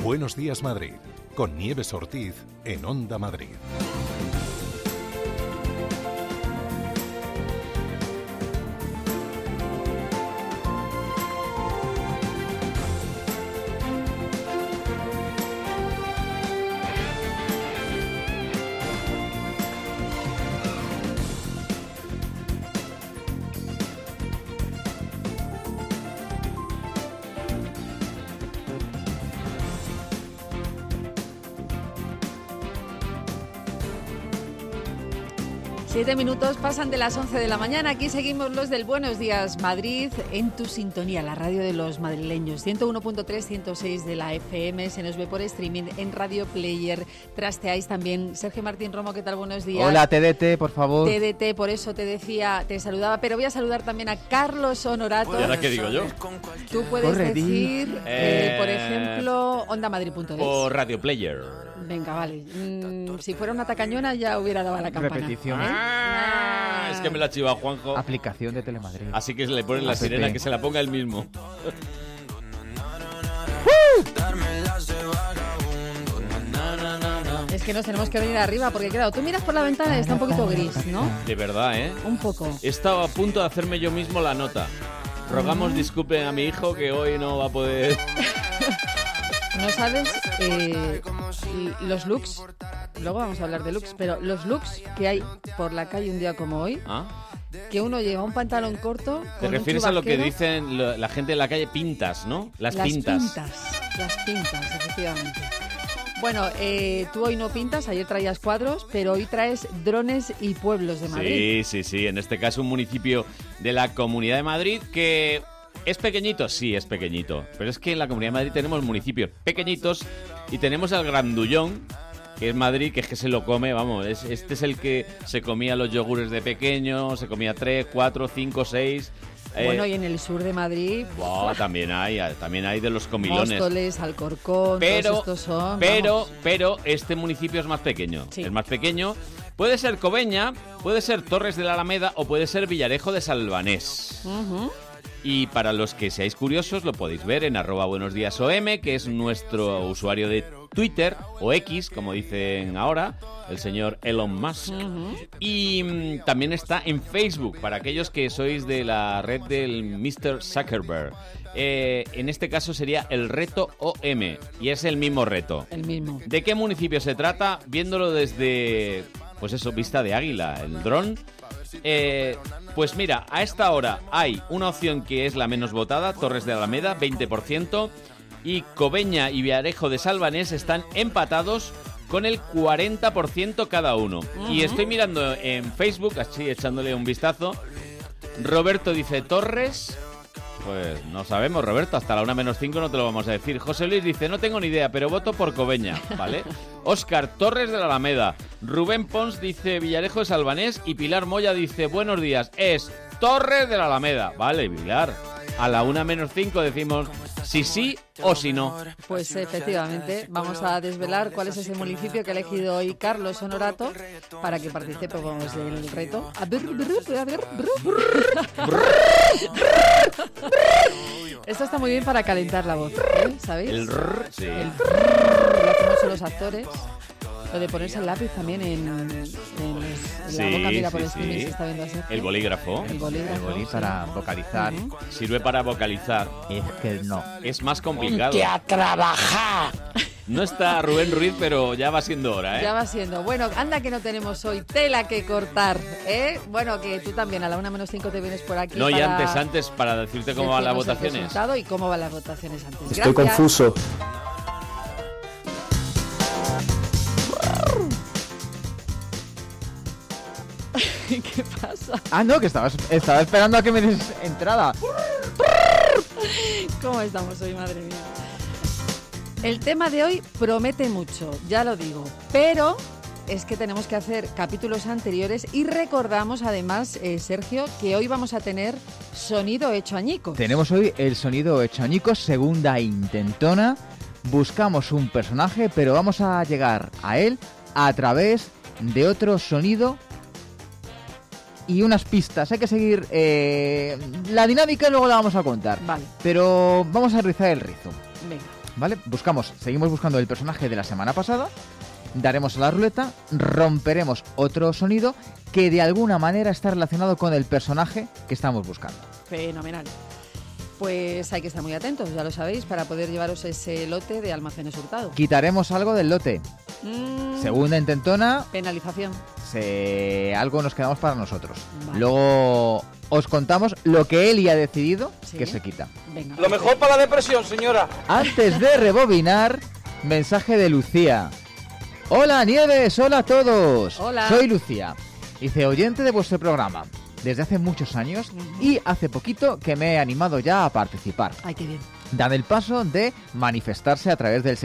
Buenos días, Madrid, con Nieves Ortiz en Onda Madrid. Siete minutos pasan de las 11 de la mañana. Aquí seguimos los del Buenos Días Madrid en tu sintonía, la radio de los madrileños. 101.3, 106 de la FM. Se nos ve por streaming en Radio Player. Trasteáis también. Sergio Martín Romo, ¿qué tal? Buenos días. Hola, TDT, por favor. TDT, por eso te decía, te saludaba. Pero voy a saludar también a Carlos Honorato. ¿Y ahora qué digo yo? Tú puedes decir, por ejemplo, ondamadrid.es. O Radio Player. Venga, vale. Si fuera una tacañona ya hubiera dado a la campana. Repetición. Es que me la ha chivado Juanjo. Aplicación de Telemadrid. Así que le ponen la sirena, que se la ponga él mismo. Es que nos tenemos que venir arriba, porque claro, tú miras por la ventana y está un poquito gris, ¿no? De verdad, ¿eh? Un poco. He estado a punto de hacerme yo mismo la nota. Rogamos disculpen a mi hijo que hoy no va a poder... No sabes los looks, luego vamos a hablar de looks, pero los looks que hay por la calle un día como hoy, que uno lleva un pantalón corto. ¿Te refieres a lo que dicen la gente de la calle? Pintas, ¿no? Las pintas, efectivamente. Bueno, tú hoy no pintas, ayer traías cuadros, pero hoy traes drones y pueblos de Madrid. Sí, en este caso un municipio de la Comunidad de Madrid que... ¿Es pequeñito? Sí, es pequeñito. Pero es que en la Comunidad de Madrid tenemos municipios pequeñitos y tenemos al grandullón, que es Madrid, que es que se lo come, vamos. Este es el que se comía los yogures de pequeño, se comía 3, 4, 5, 6... Bueno, y en el sur de Madrid... también hay de los comilones. Móstoles, Alcorcón, todos estos son... Pero este municipio es más pequeño. Sí. Es más pequeño. Puede ser Cobeña, puede ser Torres de la Alameda o puede ser Villarejo de Salvanés. Y para los que seáis curiosos, lo podéis ver en @buenosdiasom, que es nuestro usuario de Twitter, o X, como dicen ahora, el señor Elon Musk. Y también está en Facebook, para aquellos que sois de la red del Mr. Zuckerberg. En este caso sería el reto OM, y es el mismo reto. El mismo. ¿De qué municipio se trata? Viéndolo desde, pues eso, vista de águila, el dron. Pues mira, a esta hora hay una opción que es la menos votada, Torres de Alameda, 20%, y Cobeña y Villarejo de Salvanés están empatados con el 40% cada uno. Y estoy mirando en Facebook, así echándole un vistazo. Roberto dice Torres. Pues no sabemos, Roberto, hasta la 1:05 no te lo vamos a decir. José Luis dice, no tengo ni idea, pero voto por Cobeña, ¿vale? Óscar, Torres de la Alameda. Rubén Pons dice Villarejo de Salvanés y Pilar Moya dice, buenos días, es Torres de la Alameda. Vale, Pilar, a la 1:05 decimos si sí o si no. Pues efectivamente, vamos a desvelar cuál es ese municipio que ha elegido hoy Carlos Honorato para que participemos del reto. Esto está muy bien para calentar la voz, ¿sabéis? El rrr, sí. El rrr, lo hacemos los actores. Lo de ponerse el lápiz también en la boca, mira, por streaming se está viendo así. El bolígrafo. El bolígrafo para vocalizar. Sirve para vocalizar. Es que no. Es más complicado. ¡Ponte a trabajar! No está Rubén Ruiz, pero ya va siendo hora, ¿eh? Ya va siendo. Bueno, anda que no tenemos hoy tela que cortar, ¿eh? Bueno, que tú también a la 1:05 te vienes por aquí. No, y antes, para decirte cómo van las votaciones. Y cómo van las votaciones antes. Estoy confuso. ¿Qué pasa? No, que estaba esperando a que me des entrada. ¿Cómo estamos hoy, madre mía? El tema de hoy promete mucho, ya lo digo, pero es que tenemos que hacer capítulos anteriores y recordamos además, Sergio, que hoy vamos a tener sonido hecho añicos. Tenemos hoy el sonido hecho añicos, segunda intentona. Buscamos un personaje, pero vamos a llegar a él a través de otro sonido y unas pistas. Hay que seguir la dinámica y luego la vamos a contar. Vale. Pero vamos a rizar el rizo. Venga. ¿vale? Seguimos buscando el personaje de la semana pasada, daremos a la ruleta, romperemos otro sonido que de alguna manera está relacionado con el personaje que estamos buscando. Fenomenal. Pues hay que estar muy atentos, ya lo sabéis, para poder llevaros ese lote de Almacenes Hurtado. Quitaremos algo del lote. Segunda intentona. Penalización. Algo nos quedamos para nosotros. Vale. Luego os contamos lo que Eli ha decidido que se quita. Venga. Lo mejor para la depresión, señora. Antes de rebobinar, mensaje de Lucía. Hola Nieves, hola a todos. Hola. Soy Lucía. Dice, oyente de vuestro programa desde hace muchos años y hace poquito que me he animado ya a participar. Ay, qué bien. Dan el paso de manifestarse a través del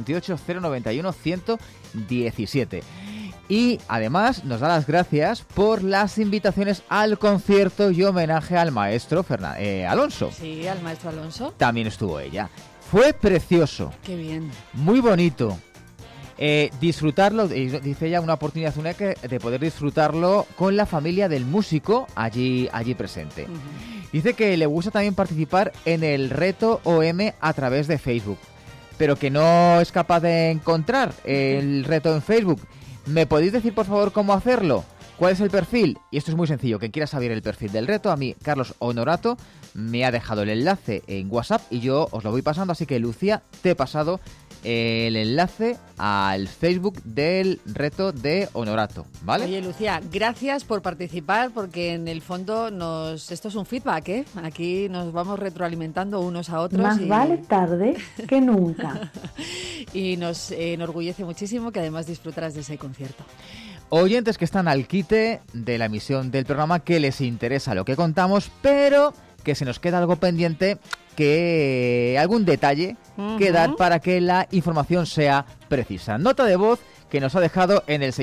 628-091-117. Y además nos da las gracias por las invitaciones al concierto y homenaje al maestro Alonso. Sí, al maestro Alonso. También estuvo ella. Fue precioso. Qué bien. Muy bonito. Disfrutarlo, dice ella, una oportunidad única de poder disfrutarlo con la familia del músico allí presente. Dice que le gusta también participar en el reto OM a través de Facebook, pero que no es capaz de encontrar el reto en Facebook. ¿Me podéis decir, por favor, cómo hacerlo? ¿Cuál es el perfil? Y esto es muy sencillo. Quien quiera saber el perfil del reto, a mí, Carlos Honorato, me ha dejado el enlace en WhatsApp y yo os lo voy pasando. Así que, Lucía, te he pasado el enlace al Facebook del reto de Honorato, ¿vale? Oye, Lucía, gracias por participar, porque en el fondo esto es un feedback, ¿eh? Aquí nos vamos retroalimentando unos a otros. Más vale tarde que nunca. Y nos enorgullece muchísimo que además disfrutarás de ese concierto. Oyentes que están al quite de la emisión del programa, que les interesa lo que contamos, pero que se nos queda algo pendiente, que algún detalle que dar para que la información sea precisa. Nota de voz que nos ha dejado en el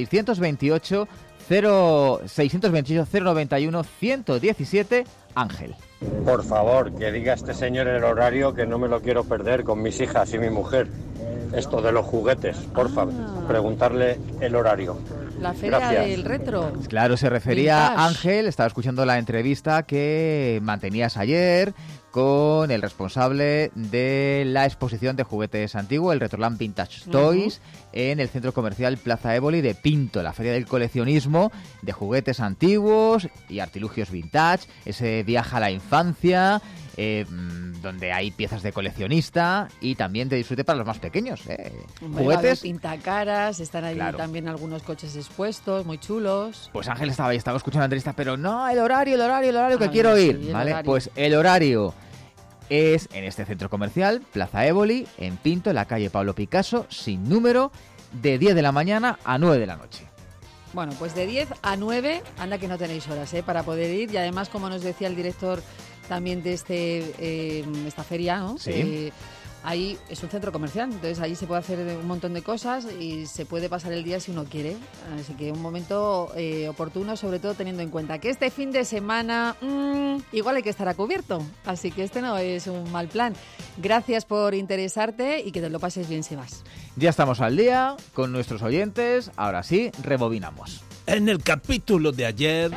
628-091-117 Ángel. Por favor, que diga este señor el horario, que no me lo quiero perder con mis hijas y mi mujer. Esto de los juguetes, por favor, preguntarle el horario. La feria Gracias. del retro. Claro, se refería Vintage. Ángel, estaba escuchando la entrevista que mantenías ayer con el responsable de la exposición de juguetes antiguos, el Retroland Vintage Toys, en el centro comercial Plaza Éboli de Pinto, la feria del coleccionismo de juguetes antiguos y artilugios vintage, ese viaje a la infancia, donde hay piezas de coleccionista y también de disfrute para los más pequeños. Juguetes. Pintacaras, están allí Claro. también algunos coches expuestos, muy chulos. Pues Ángel estaba escuchando la entrevista, pero no, el horario que Ah, quiero sí, ir, el ¿vale? horario. Pues el horario es en este centro comercial, Plaza Éboli, en Pinto, en la calle Pablo Picasso, sin número, de 10 de la mañana a 9 de la noche. Bueno, pues de 10 a 9, anda que no tenéis horas para poder ir. Y además, como nos decía el director también de esta feria, ¿no? Sí. Ahí es un centro comercial, entonces ahí se puede hacer un montón de cosas y se puede pasar el día si uno quiere. Así que un momento oportuno, sobre todo teniendo en cuenta que este fin de semana igual hay que estar a cubierto. Así que este no es un mal plan. Gracias por interesarte y que te lo pases bien si vas. Ya estamos al día con nuestros oyentes, ahora sí, rebobinamos. En el capítulo de ayer...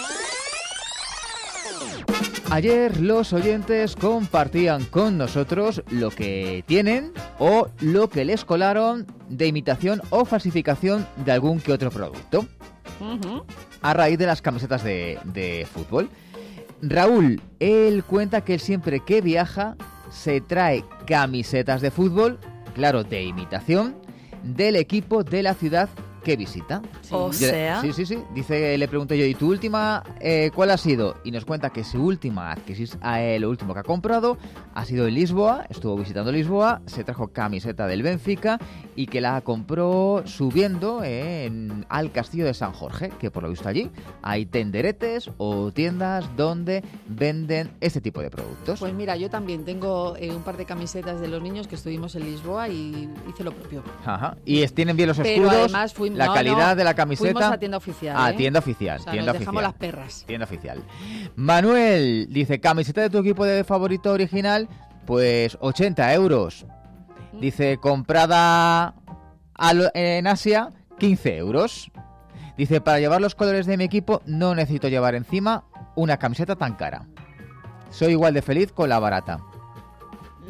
Ayer los oyentes compartían con nosotros lo que tienen o lo que les colaron de imitación o falsificación de algún que otro producto. A raíz de las camisetas de fútbol. Raúl, él cuenta que él siempre que viaja se trae camisetas de fútbol, claro, de imitación, del equipo de la ciudad que visita. O sea... Sí. Dice, le pregunté yo, ¿y tu última cuál ha sido? Y nos cuenta que su última, lo último que ha comprado ha sido en Lisboa, estuvo visitando Lisboa, se trajo camiseta del Benfica y que la compró subiendo al castillo de San Jorge, que por lo visto allí hay tenderetes o tiendas donde venden este tipo de productos. Pues mira, yo también tengo un par de camisetas de los niños que estuvimos en Lisboa y hice lo propio. Ajá. Y tienen bien los Pero escudos, además la calidad de la camiseta. Fuimos a tienda oficial. Tienda oficial. O sea, tienda nos dejamos oficial. las perras. Tienda oficial. Manuel dice, camiseta de tu equipo de favorito original, pues 80 euros. Dice, comprada en Asia, 15 euros. Dice, para llevar los colores de mi equipo no necesito llevar encima una camiseta tan cara. Soy igual de feliz con la barata.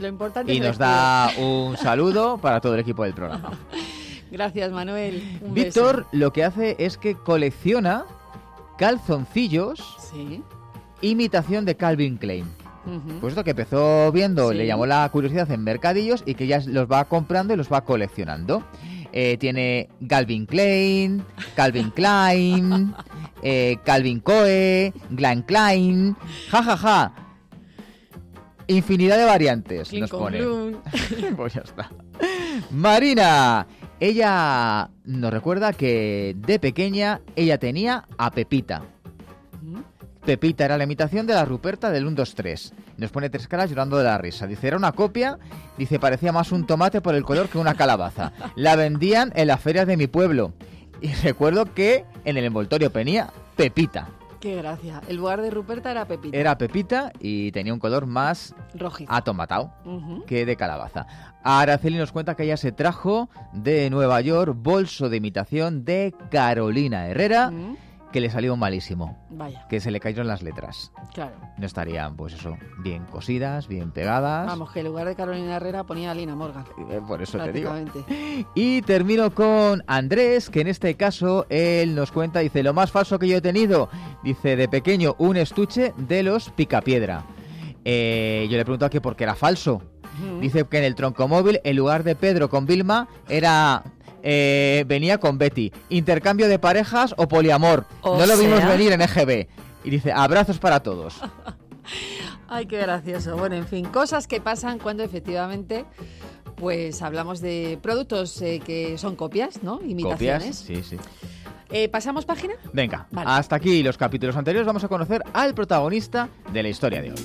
Lo importante y es nos da un saludo para todo el equipo del programa. Gracias, Manuel. Un Víctor beso. lo que hace es que colecciona calzoncillos Sí. imitación de Calvin Klein. Ujú. Pues esto que empezó viendo, Sí. le llamó la curiosidad en mercadillos y que ya los va comprando y los va coleccionando. Tiene Calvin Klein, Calvin Klein, Calvin Coe, Glenn Klein, jajaja. Infinidad de variantes Clink nos con pone. Blum. Pues ya está. Marina, ella nos recuerda que de pequeña ella tenía a Pepita. Pepita era la imitación de la Ruperta del 1, 2, 3. Nos pone 3 caras llorando de la risa. Dice, era una copia. Dice, parecía más un tomate por el color que una calabaza. La vendían en las ferias de mi pueblo. Y recuerdo que en el envoltorio venía Pepita. Qué gracia. El lugar de Ruperta era Pepita. Era Pepita y tenía un color más rojizo. atomatado Ujú. que de calabaza. Araceli nos cuenta que ella se trajo de Nueva York bolso de imitación de Carolina Herrera, Mm. que le salió malísimo. Vaya, Que se le cayeron las letras. claro. No estarían, pues eso, bien cosidas, bien pegadas. Vamos, que en lugar de Carolina Herrera ponía a Lina Morgan. Por eso te digo. Prácticamente. Y termino con Andrés, que en este caso él nos cuenta, dice, lo más falso que yo he tenido, dice, de pequeño, un estuche de los Picapiedra. Yo le pregunto que por qué era falso. Ujú. Dice que en el troncomóvil, en lugar de Pedro con Vilma, venía con Betty. Intercambio de parejas o poliamor. O No lo vimos sea. venir en EGB. Y dice, abrazos para todos. Ay, qué gracioso. Bueno, en fin, cosas que pasan cuando efectivamente pues hablamos de productos que son copias, ¿no? Imitaciones. Copias, sí, sí. ¿Pasamos página? Venga, Vale. hasta aquí los capítulos anteriores. Vamos a conocer al protagonista de la historia de hoy.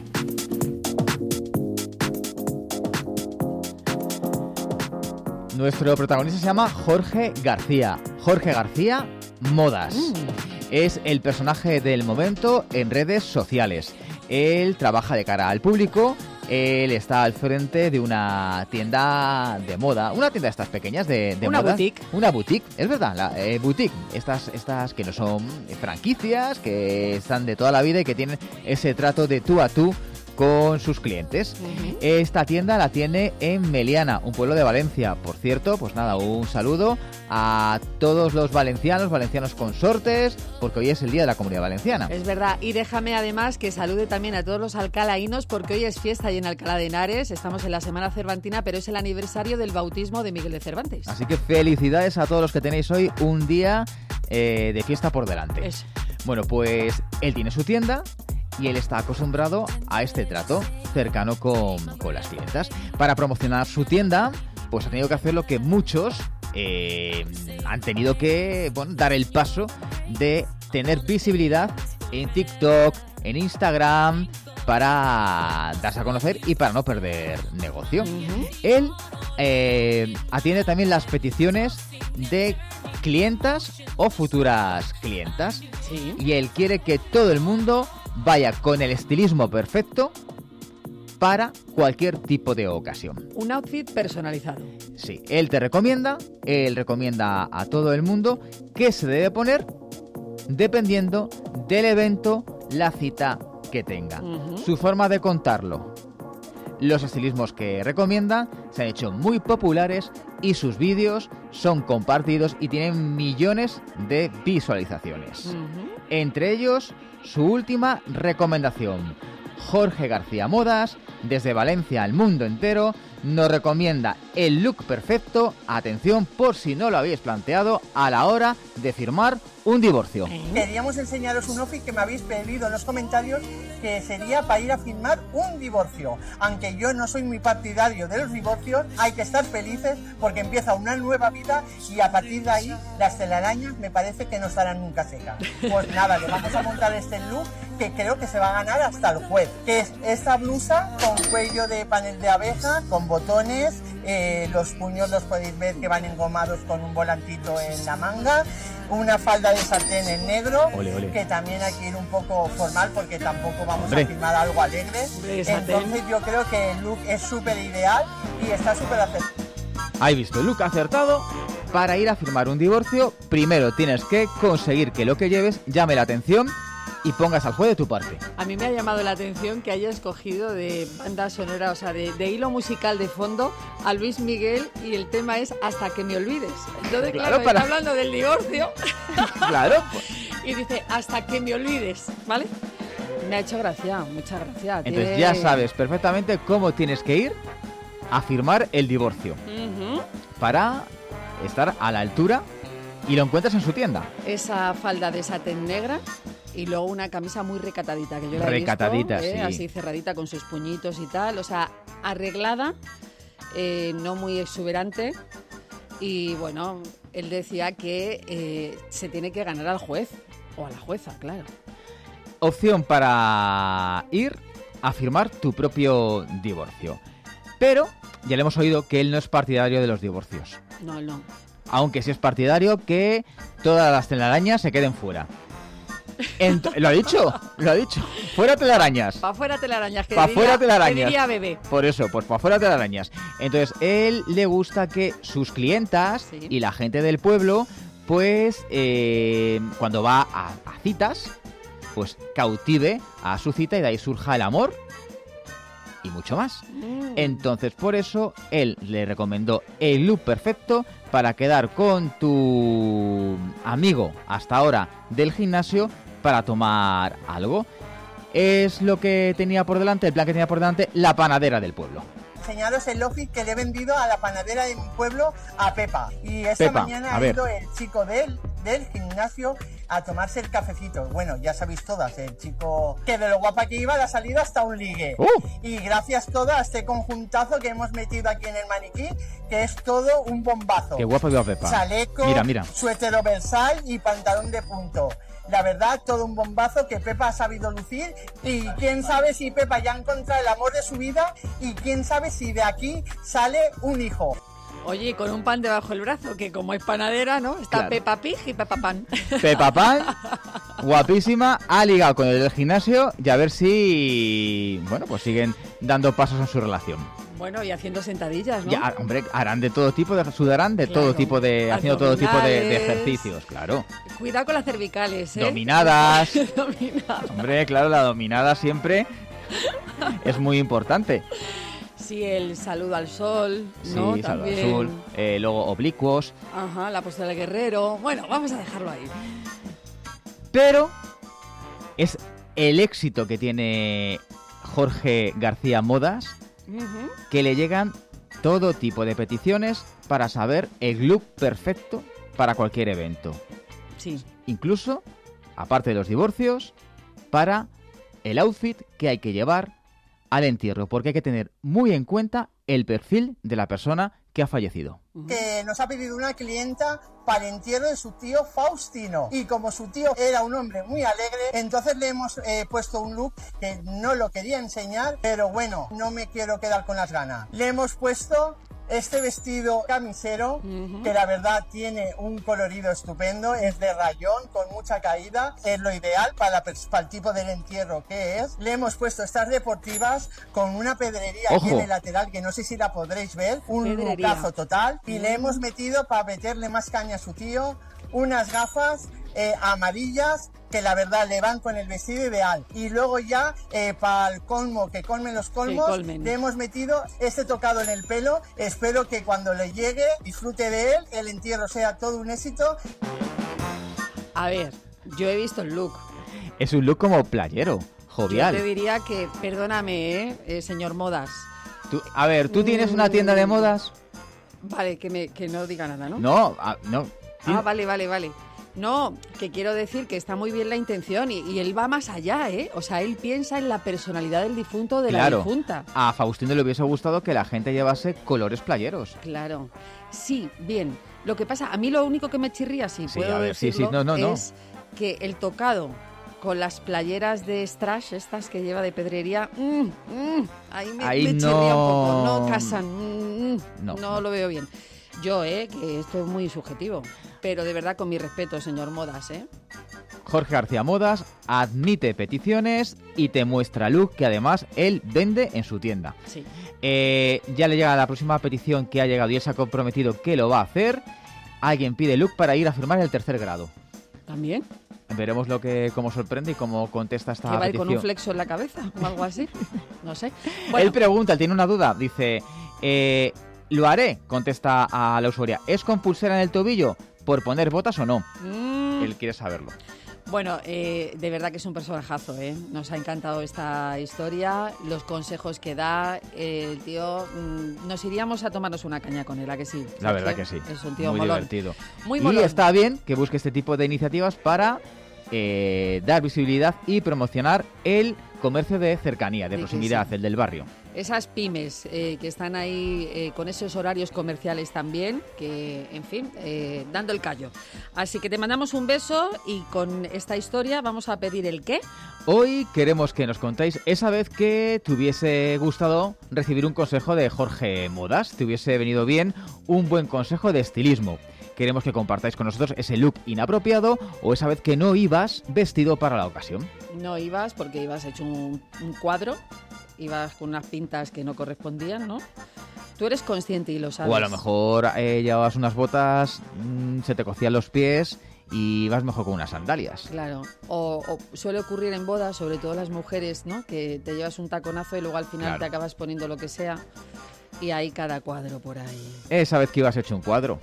Nuestro protagonista se llama Jorge García. Jorge García Modas. Es el personaje del momento en redes sociales. Él trabaja de cara al público. Él está al frente de una tienda de moda. Una tienda de estas pequeñas de Una moda. boutique. Una boutique, es verdad, boutique. Estas que no son franquicias, que están de toda la vida y que tienen ese trato de tú a tú con sus clientes. Ujú. Esta tienda la tiene en Meliana, un pueblo de Valencia. Por cierto, pues nada, un saludo a todos los valencianos consortes, porque hoy es el Día de la Comunidad Valenciana. Es verdad, y déjame además que salude también a todos los alcalaínos porque hoy es fiesta y en Alcalá de Henares, estamos en la Semana Cervantina, pero es el aniversario del bautismo de Miguel de Cervantes. Así que felicidades a todos los que tenéis hoy un día de fiesta por delante. Eso. Bueno, pues él tiene su tienda y él está acostumbrado a este trato cercano con las clientas. Para promocionar su tienda, pues ha tenido que hacer lo que muchos han tenido que dar el paso de tener visibilidad en TikTok, en Instagram, para darse a conocer y para no perder negocio. Ujú. Él atiende también las peticiones de clientas o futuras clientas. Sí. Y él quiere que todo el mundo vaya con el estilismo perfecto para cualquier tipo de ocasión. Un outfit personalizado. Sí, él recomienda a todo el mundo qué se debe poner dependiendo del evento, la cita que tenga. Ujú. Su forma de contarlo. Los estilismos que recomienda se han hecho muy populares y sus vídeos son compartidos y tienen millones de visualizaciones. Ujú. Entre ellos, su última recomendación. Jorge García Modas, desde Valencia al mundo entero, nos recomienda el look perfecto, atención por si no lo habéis planteado, a la hora de firmar un divorcio. Queríamos enseñaros un outfit que me habéis pedido en los comentarios, que sería para ir a firmar un divorcio. Aunque yo no soy muy partidario de los divorcios, hay que estar felices porque empieza una nueva vida y a partir de ahí las telarañas me parece que no estarán nunca secas. Pues nada, le vamos a montar este look que creo que se va a ganar hasta el juez, que es esta blusa con cuello de panel de abeja, con botones, los puños los podéis ver que van engomados con un volantito en la manga, una falda de sartén en negro, Ole, ole. que también hay que ir un poco formal porque tampoco vamos Hombre. a firmar algo alegre. De sartén. Entonces yo creo que el look es súper ideal y está súper acertado. ¿Has visto el look acertado? Para ir a firmar un divorcio, primero tienes que conseguir que lo que lleves llame la atención y pongas al juez de tu parte. A mí me ha llamado la atención que haya escogido de banda sonora, o sea, de hilo musical de fondo a Luis Miguel, y el tema es Hasta que me olvides. Entonces, claro, está hablando del divorcio. Claro. Y dice, hasta que me olvides, ¿vale? Me ha hecho gracia, muchas gracias. Entonces ya sabes perfectamente cómo tienes que ir a firmar el divorcio. Para estar a la altura, y lo encuentras en su tienda. Esa falda de satén negra y luego una camisa muy recatadita, que yo la he recatadita, visto, sí. Así cerradita con sus puñitos y tal, o sea, arreglada, no muy exuberante. Y bueno, él decía que se tiene que ganar al juez, o a la jueza, claro. Opción para ir a firmar tu propio divorcio. Pero ya le hemos oído que él no es partidario de los divorcios. No. Aunque sí es partidario que todas las telarañas se queden fuera. Lo ha dicho. Fuera telarañas. Pa' fuera telarañas, que diría bebé. Por eso, pues pa' fuera telarañas. Entonces, él le gusta que sus clientas y la gente del pueblo, pues, cuando va a citas, pues cautive a su cita y de ahí surja el amor y mucho más. Entonces, por eso, él le recomendó el look perfecto para quedar con tu amigo hasta ahora del gimnasio para tomar algo. Es lo que tenía por delante, el plan que tenía por delante, la panadera del pueblo. Enseñaros el outfit que le he vendido a la panadera de mi pueblo, a Pepa. Y esta mañana ha ido el chico del gimnasio a tomarse el cafecito. Bueno, ya sabéis todas, el chico que de lo guapa que iba le ha salido hasta un ligue. Y gracias todo a este conjuntazo que hemos metido aquí en el maniquí, que es todo un bombazo. Qué guapo iba Pepa. Chaleco, mira. suéter oversize y pantalón de punto. La verdad, todo un bombazo que Pepa ha sabido lucir, y quién sabe si Pepa ya encontrado el amor de su vida, y quién sabe si de aquí sale un hijo. Oye, con un pan debajo del brazo, que como es panadera, ¿no? Está claro. Peppa Pig y Peppa Pan. Peppa Pan, guapísima, ha ligado con el del gimnasio y a ver si, bueno, pues siguen dando pasos en su relación. Bueno, y haciendo sentadillas, ¿no? Ya, hombre, harán de todo tipo, sudarán de todo tipo de, haciendo todo tipo de ejercicios, claro. Cuidado con las cervicales, ¿eh? Dominadas. Hombre, claro, la dominada siempre es muy importante. Sí, el saludo al sol, ¿no? Sí, saludo también. al sol, luego oblicuos. Ajá, la postura del guerrero. Bueno, vamos a dejarlo ahí. Pero es el éxito que tiene Jorge García Modas, que le llegan todo tipo de peticiones para saber el look perfecto para cualquier evento. Sí. Incluso, aparte de los divorcios, para el outfit que hay que llevar al entierro, porque hay que tener muy en cuenta el perfil de la persona que ha fallecido. Que nos ha pedido una clienta para el entierro de su tío Faustino, y como su tío era un hombre muy alegre, entonces le hemos puesto un look que no lo quería enseñar, pero bueno, no me quiero quedar con las ganas. Le hemos puesto este vestido camisero, que la verdad tiene un colorido estupendo, es de rayón con mucha caída, es lo ideal para el tipo del entierro que es. Le hemos puesto estas deportivas con una pedrería aquí en el lateral, que no sé si la podréis ver, un lookazo total, y le hemos metido, para meterle más caña a su tío, unas gafas amarillas que la verdad le van con el vestido ideal. Y luego ya para el colmo, que colmen los colmos, le hemos metido este tocado en el pelo. Espero que cuando le llegue disfrute de él, el entierro sea todo un éxito. A ver, yo he visto el look. Es un look como playero, jovial. Yo te diría que, perdóname, señor Modas. ¿Tú tienes una tienda de modas? Vale, que no diga nada, ¿no? No. Vale. No, que quiero decir que está muy bien la intención y él va más allá, ¿eh? O sea, él piensa en la personalidad del difunto o de la difunta. A Faustino le hubiese gustado que la gente llevase colores playeros. Claro. Sí, bien. Lo que pasa, a mí lo único que me chirría, si puedo decirlo, es que el tocado con las playeras de strash, estas que lleva de pedrería, ahí me chirría un poco. No casan, no lo veo bien. Yo, que esto es muy subjetivo, pero de verdad con mi respeto, señor Modas, Jorge García Modas admite peticiones y te muestra look que además él vende en su tienda. Sí. Ya le llega la próxima petición que ha llegado y él se ha comprometido que lo va a hacer. Alguien pide look para ir a firmar el 3er grado. ¿También? Veremos cómo sorprende y cómo contesta esta ¿Que va a ir petición. con un flexo en la cabeza o algo así? No sé. Bueno, Él pregunta, él tiene una duda, dice, lo haré, contesta a la usuaria, ¿es con pulsera en el tobillo por poner botas o no? Él quiere saberlo. Bueno, de verdad que es un personajazo, ¿eh? Nos ha encantado esta historia, los consejos que da, el tío. Nos iríamos a tomarnos una caña con él, ¿a que sí? La verdad que sí. Es un tío muy molón. divertido. Muy y molón. está bien que busque este tipo de iniciativas para dar visibilidad y promocionar el comercio de cercanía, de proximidad, el del barrio. Esas pymes que están ahí con esos horarios comerciales también, que, en fin, dando el callo. Así que te mandamos un beso y con esta historia vamos a pedir el qué. Hoy queremos que nos contéis esa vez que te hubiese gustado recibir un consejo de Jorge Modas, te hubiese venido bien un buen consejo de estilismo. Queremos que compartáis con nosotros ese look inapropiado o esa vez que no ibas vestido para la ocasión. No ibas porque ibas hecho un cuadro, ibas con unas pintas que no correspondían, ¿no? Tú eres consciente y lo sabes. O a lo mejor llevabas unas botas, se te cocían los pies y ibas mejor con unas sandalias. Claro, o suele ocurrir en bodas, sobre todo las mujeres, ¿no? Que te llevas un taconazo y luego al final te acabas poniendo lo que sea. Y hay cada cuadro por ahí. Esa vez que ibas hecho un cuadro.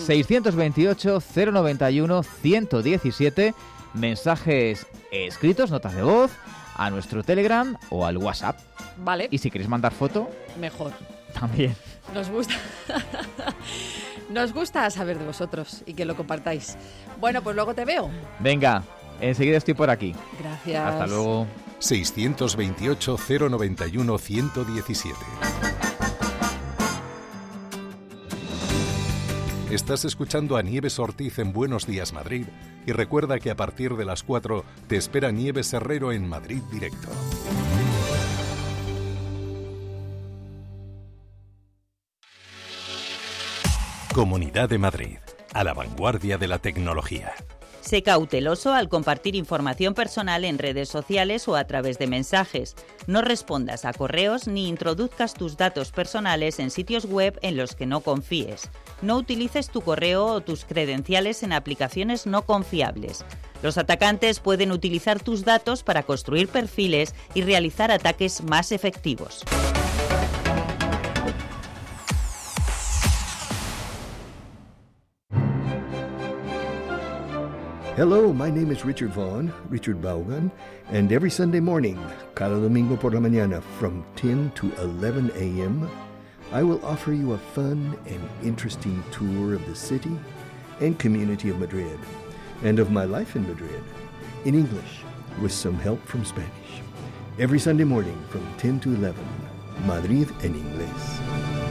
628-091-117, mensajes escritos, notas de voz, a nuestro Telegram o al WhatsApp. Vale. Y si queréis mandar foto, mejor. También. Nos gusta. Nos gusta saber de vosotros y que lo compartáis. Bueno, pues luego te veo. Venga, enseguida estoy por aquí. Gracias. Hasta luego. 628-091-117. Estás escuchando a Nieves Ortiz en Buenos Días Madrid y recuerda que a partir de las 4 te espera Nieves Herrero en Madrid Directo. Comunidad de Madrid, a la vanguardia de la tecnología. Sé cauteloso al compartir información personal en redes sociales o a través de mensajes. No respondas a correos ni introduzcas tus datos personales en sitios web en los que no confíes. No utilices tu correo o tus credenciales en aplicaciones no confiables. Los atacantes pueden utilizar tus datos para construir perfiles y realizar ataques más efectivos. Hello, my name is Richard Vaughan, Richard Vaughan, and every Sunday morning, cada domingo por la mañana, from 10 to 11 a.m., I will offer you a fun and interesting tour of the city and community of Madrid, and of my life in Madrid, in English, with some help from Spanish. Every Sunday morning, from 10 to 11, Madrid en inglés.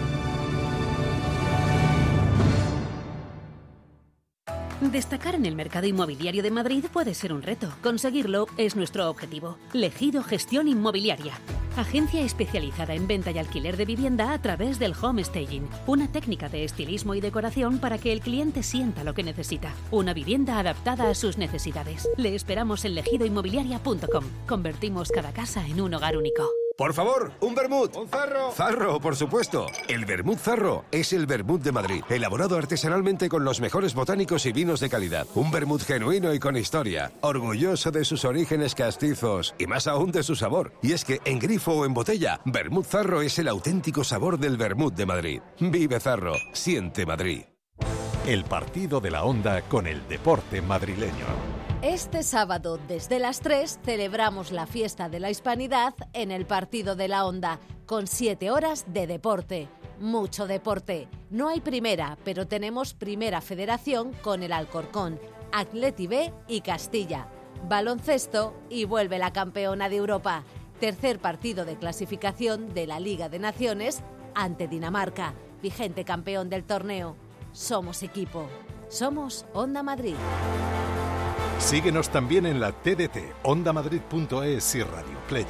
Destacar en el mercado inmobiliario de Madrid puede ser un reto. Conseguirlo es nuestro objetivo. Legido Gestión Inmobiliaria. Agencia especializada en venta y alquiler de vivienda a través del home staging. Una técnica de estilismo y decoración para que el cliente sienta lo que necesita. Una vivienda adaptada a sus necesidades. Le esperamos en legidoinmobiliaria.com. Convertimos cada casa en un hogar único. Por favor, un vermut. Un zarro. Zarro, por supuesto. El vermut Zarro es el vermut de Madrid, elaborado artesanalmente con los mejores botánicos y vinos de calidad. Un vermut genuino y con historia, orgulloso de sus orígenes castizos y más aún de su sabor. Y es que en grifo o en botella, vermut Zarro es el auténtico sabor del vermut de Madrid. Vive Zarro, siente Madrid. El partido de la Onda con el deporte madrileño. Este sábado, desde las 3, celebramos la fiesta de la Hispanidad en el Partido de la Onda, con 7 horas de deporte. Mucho deporte. No hay primera, pero tenemos Primera Federación con el Alcorcón, Atleti B y Castilla. Baloncesto y vuelve la campeona de Europa. Tercer partido de clasificación de la Liga de Naciones ante Dinamarca, vigente campeón del torneo. Somos equipo. Somos Onda Madrid. Síguenos también en la TDT, ondamadrid.es y Radio Player.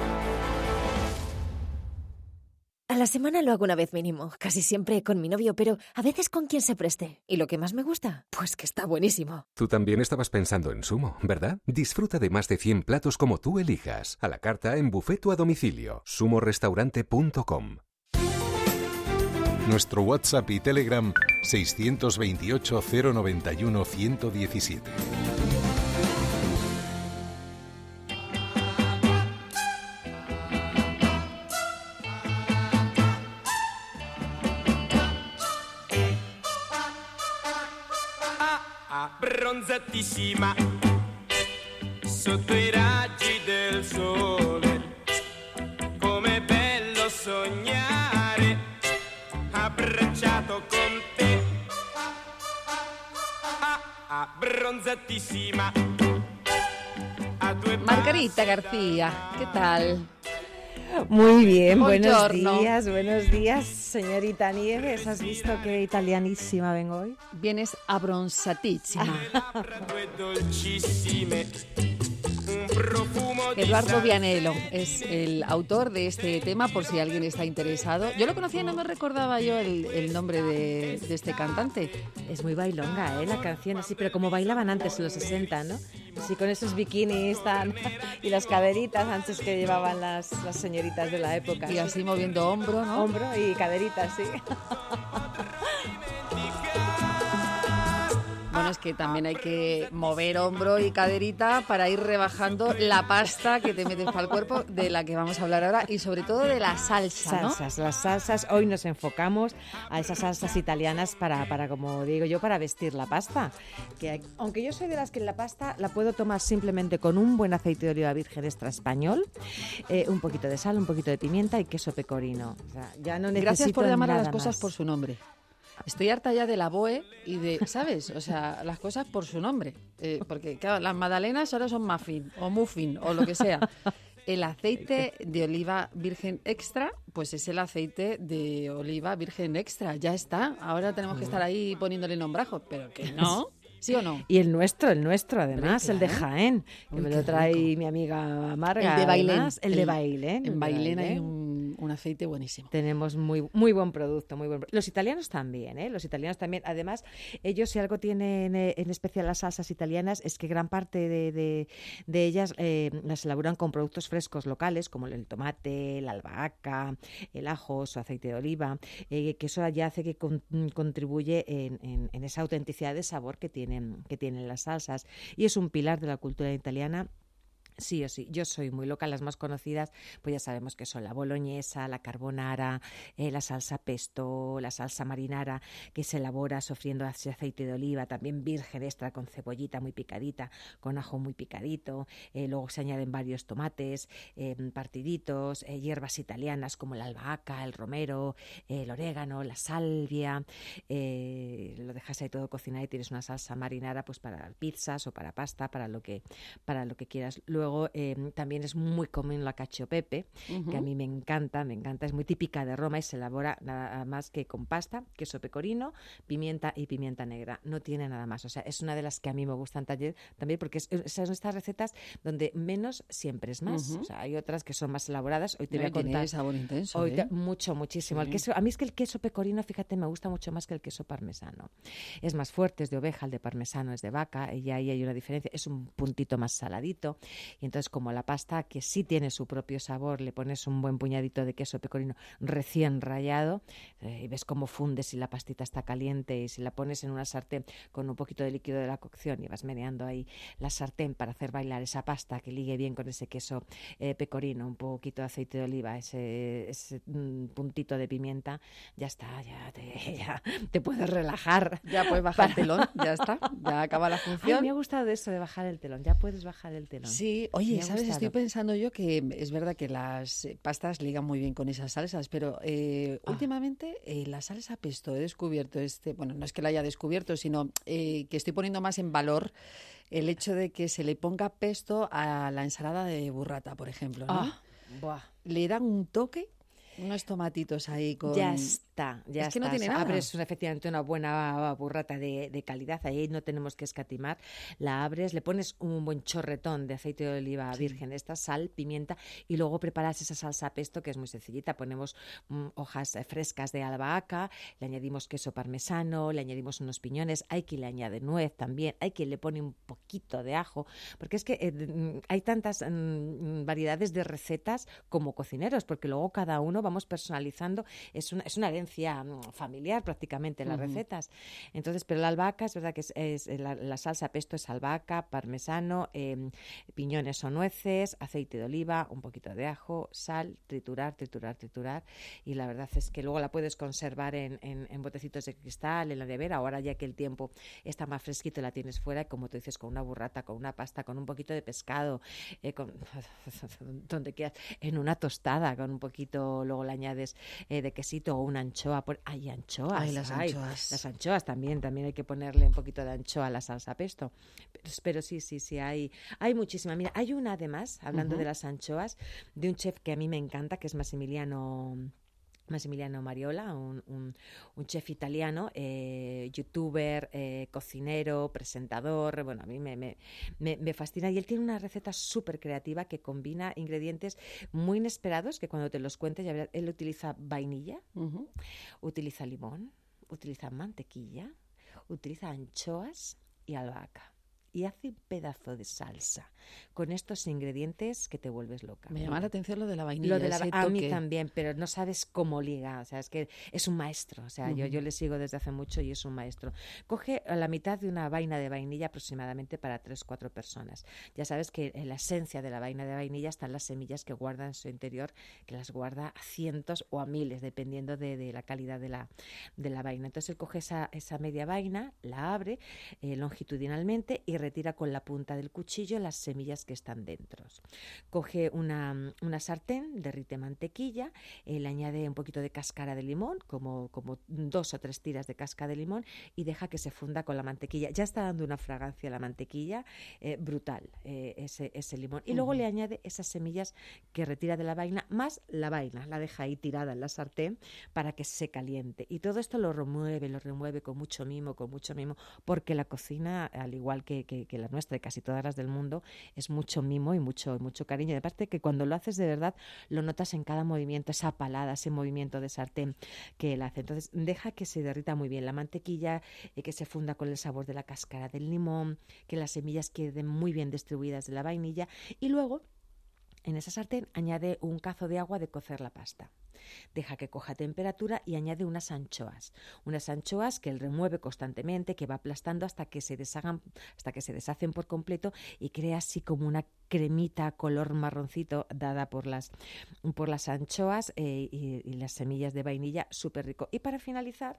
A la semana lo hago una vez mínimo, casi siempre con mi novio, pero a veces con quien se preste. ¿Y lo que más me gusta? Pues que está buenísimo. Tú también estabas pensando en Sumo, ¿verdad? Disfruta de más de 100 platos como tú elijas, a la carta, en buffet o a domicilio. sumorestaurante.com. Nuestro WhatsApp y Telegram 628 091 117. Abbronzatissima sotto i raggi del sole, come bello sognare abbracciato con te. Abbronzatissima. Margarita García, ¿qué tal? Muy bien, Buongiorno. buenos días, señorita Nieves. ¿Has visto qué italianísima vengo hoy? Vienes abbronzatissima. Eduardo Vianello es el autor de este tema, por si alguien está interesado. Yo lo conocía y no me recordaba yo el nombre de este cantante. Es muy bailonga, la canción así, pero como bailaban antes en los 60, ¿no? Así con esos bikinis tan y las caderitas antes que llevaban las señoritas de la época. Y así moviendo hombro, ¿no? Hombro y caderitas, sí. Bueno, es que también hay que mover hombro y caderita para ir rebajando la pasta que te metes para el cuerpo, de la que vamos a hablar ahora, y sobre todo de la salsa, ¿no? Las salsas. Hoy nos enfocamos a esas salsas italianas para como digo yo, para vestir la pasta. Aunque yo soy de las que la pasta la puedo tomar simplemente con un buen aceite de oliva virgen extra español, un poquito de sal, un poquito de pimienta y queso pecorino. O sea, ya no necesito. Gracias por llamar a las nada cosas más. por su nombre. Estoy harta ya de la BOE y de, ¿sabes? O sea, las cosas por su nombre. Porque, claro, las magdalenas ahora son muffin o muffin o lo que sea. El aceite de oliva virgen extra, pues es el aceite de oliva virgen extra. Ya está. Ahora tenemos que estar ahí poniéndole nombrajo, pero que no. ¿Sí o no? Y el nuestro además, Hombre, el de claro. Jaén, que Uy, me qué lo trae rico. mi amiga Marga. El de Bailén. Además, el de Bailén. En Bailén hay un aceite buenísimo. Tenemos muy buen producto, muy buen. Los italianos también, ¿eh? Los italianos también. Además, ellos si algo tienen en especial las salsas italianas es que gran parte de ellas las elaboran con productos frescos locales, como el tomate, la albahaca, el ajo, su aceite de oliva, que eso ya hace que contribuye en esa autenticidad de sabor que tienen las salsas. Y es un pilar de la cultura italiana. Sí o sí, yo soy muy loca. Las más conocidas, pues ya sabemos que son la boloñesa, la carbonara, la salsa pesto, la salsa marinara, que se elabora sofriendo ese aceite de oliva, también virgen extra con cebollita muy picadita, con ajo muy picadito. Luego se añaden varios tomates partiditos, hierbas italianas como la albahaca, el romero, el orégano, la salvia. Lo dejas ahí todo cocinado y tienes una salsa marinara pues para pizzas o para pasta, para lo que quieras. Luego también es muy común la cacio e pepe, que a mí me encanta, es muy típica de Roma y se elabora nada más que con pasta, queso pecorino, pimienta y pimienta negra. No tiene nada más, o sea, es una de las que a mí me gustan también porque son estas recetas donde menos siempre es más. O sea, hay otras que son más elaboradas. Hoy te voy a contar. Tiene sabor intenso. Hoy muchísimo. Sí. El queso, a mí es que el queso pecorino, fíjate, me gusta mucho más que el queso parmesano. Es más fuerte, es de oveja, el de parmesano es de vaca, y ahí hay una diferencia. Es un puntito más saladito. Y entonces, como la pasta, que sí tiene su propio sabor, le pones un buen puñadito de queso pecorino recién rallado, y ves cómo funde si la pastita está caliente, y si la pones en una sartén con un poquito de líquido de la cocción y vas meneando ahí la sartén para hacer bailar esa pasta que ligue bien con ese queso pecorino, un poquito de aceite de oliva, ese puntito de pimienta, ya está, ya te puedes relajar. Ya puedes bajar el telón, ya está, ya acaba la función. Ay, me ha gustado eso de bajar el telón, ya puedes bajar el telón. Sí, oye, ¿sabes? Estoy pensando yo que es verdad que las pastas ligan muy bien con esas salsas, pero últimamente la salsa pesto he descubierto bueno, no es que la haya descubierto, sino que estoy poniendo más en valor el hecho de que se le ponga pesto a la ensalada de burrata, por ejemplo, ¿no? Le dan un toque, unos tomatitos ahí con... Ya está. Que no tiene nada. Abres efectivamente una buena burrata de calidad, ahí no tenemos que escatimar. La abres, le pones un buen chorretón de aceite de oliva virgen, sal, pimienta, y luego preparas esa salsa pesto, que es muy sencillita. Ponemos hojas frescas de albahaca, le añadimos queso parmesano, le añadimos unos piñones, hay quien le añade nuez también, hay quien le pone un poquito de ajo, porque es que hay tantas variedades de recetas como cocineros, porque luego cada uno vamos personalizando. Es una herencia herencia familiar prácticamente las recetas. Entonces, pero la albahaca es verdad que es la salsa pesto es albahaca, parmesano, piñones o nueces, aceite de oliva, un poquito de ajo, sal, triturar, y la verdad es que luego la puedes conservar en botecitos de cristal, en la nevera. Ahora ya que el tiempo está más fresquito, la tienes fuera, y como tú dices, con una burrata, con una pasta, con un poquito de pescado, donde quieras, en una tostada, con un poquito, luego le añades de quesito o una anchoa. Hay anchoas. Ay, las anchoas. Las anchoas también hay que ponerle un poquito de anchoa a la salsa pesto. Pero sí, hay muchísima. Mira, hay una además, hablando de las anchoas, de un chef que a mí me encanta, que es Massimiliano Mariola, un chef italiano, youtuber, cocinero, presentador. Bueno, a mí me fascina. Y él tiene una receta súper creativa que combina ingredientes muy inesperados, que cuando te los cuente ya verás. Él utiliza vainilla, utiliza limón, utiliza mantequilla, utiliza anchoas y albahaca. Y hace un pedazo de salsa con estos ingredientes que te vuelves loca. Me llama la atención lo de la vainilla. A mí también, pero no sabes cómo liga. O sea, es que es un maestro. O sea, yo le sigo desde hace mucho y es un maestro. Coge la mitad de una vaina de vainilla aproximadamente para 3-4 personas. Ya sabes que en la esencia de la vaina de vainilla están las semillas que guarda en su interior, que las guarda a cientos o a miles, dependiendo de la calidad de la vaina. Entonces él coge esa media vaina, la abre longitudinalmente y retira con la punta del cuchillo las semillas que están dentro. Coge una sartén, derrite mantequilla, le añade un poquito de cáscara de limón, como 2 o 3 tiras de cáscara de limón, y deja que se funda con la mantequilla. Ya está dando una fragancia a la mantequilla brutal, ese limón. Y luego le añade esas semillas que retira de la vaina, más la vaina, la deja ahí tirada en la sartén para que se caliente. Y todo esto lo remueve con mucho mimo, porque la cocina, al igual que la nuestra y casi todas las del mundo, es mucho mimo y mucho cariño. De parte que cuando lo haces de verdad, lo notas en cada movimiento, esa palada, ese movimiento de sartén que él hace. Entonces, deja que se derrita muy bien la mantequilla, que se funda con el sabor de la cáscara del limón, que las semillas queden muy bien distribuidas de la vainilla, y luego en esa sartén añade un cazo de agua de cocer la pasta. Deja que coja temperatura y añade unas anchoas que él remueve constantemente, que va aplastando hasta que se deshacen por completo y crea así como una cremita color marroncito dada por las anchoas y las semillas de vainilla, súper rico. Y para finalizar,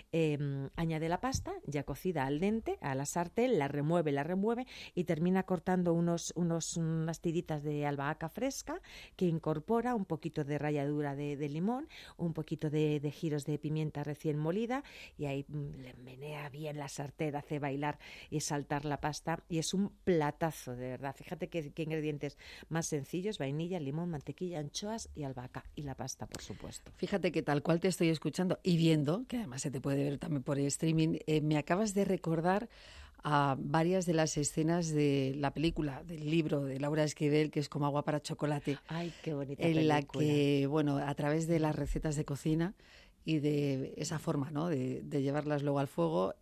añade la pasta ya cocida al dente a la sartén, la remueve y termina cortando unas tiritas de albahaca fresca, que incorpora un poquito de ralladura de limón, un poquito de giros de pimienta recién molida, y ahí le menea bien la sartén, hace bailar y saltar la pasta, y es un platazo, de verdad. Fíjate qué ingredientes más sencillos: vainilla, limón, mantequilla, anchoas y albahaca, y la pasta, por supuesto. Fíjate que tal cual te estoy escuchando y viendo, que además se te puede ver también por el streaming, me acabas de recordar a varias de las escenas de la película, del libro de Laura Esquivel, que es Como agua para chocolate. Ay, qué bonita en película. La que, bueno, a través de las recetas de cocina y de esa forma, ¿no?, de llevarlas luego al fuego,